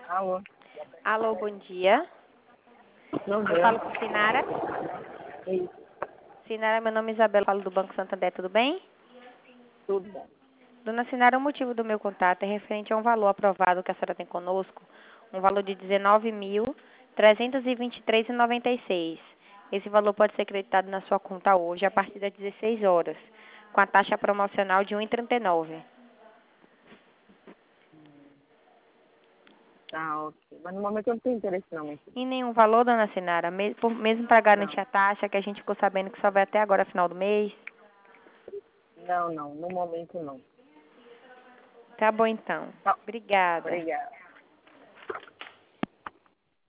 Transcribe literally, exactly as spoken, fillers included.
Alô? Alô, bom dia. Não Eu deu. falo com Sinara. Isso, Sinara, meu nome é Isabela, falo do Banco Santander, tudo bem? tudo bom. Dona Sinara, o motivo do meu contato é referente a um valor aprovado que a senhora tem conosco, um valor de dezenove mil trezentos e vinte e três reais e noventa e seis centavos. Esse valor pode ser creditado na sua conta hoje, a partir das dezesseis horas, com a taxa promocional de um vírgula trinta e nove. Tá, ok. Mas no momento eu não tenho interesse não, minha filha. E nenhum valor, Dona Sinara, me- por- mesmo para Não. garantir a taxa, que a gente ficou sabendo que só vai até agora, final do mês. Não, não. No momento não. Tá bom, então. Tá. Obrigada. Obrigada.